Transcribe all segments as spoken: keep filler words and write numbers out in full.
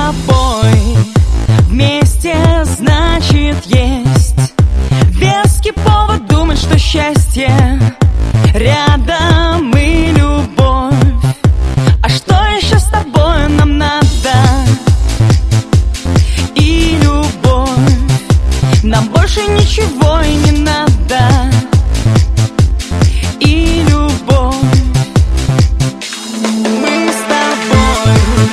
тобой вместе, значит, есть веский повод думать, что счастье рядом и любовь. А что еще с тобой нам надо? И любовь. Нам больше ничего и не надо. И любовь. Мы с тобой.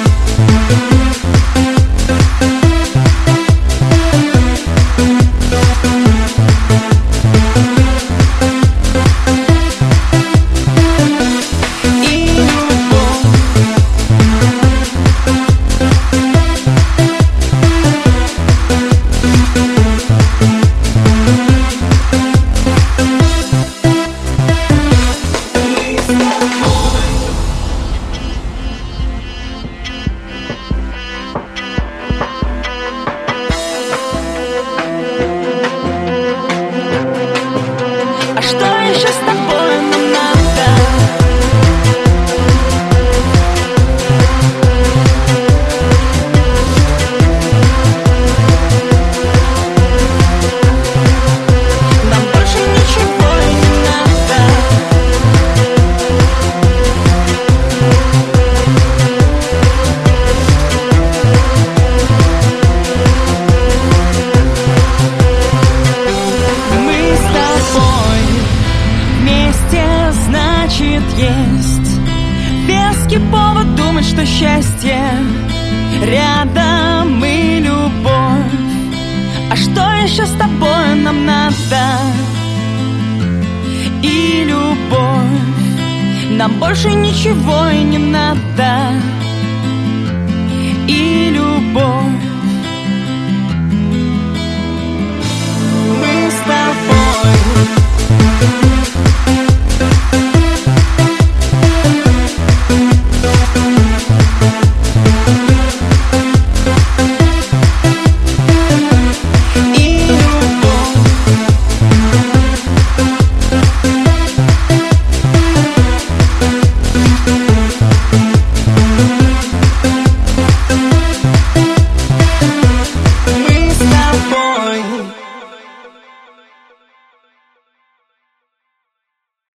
Есть веский повод думать, что счастье рядом и любовь. А что еще с тобой нам надо? И любовь. Нам больше ничего и не надо. И любовь.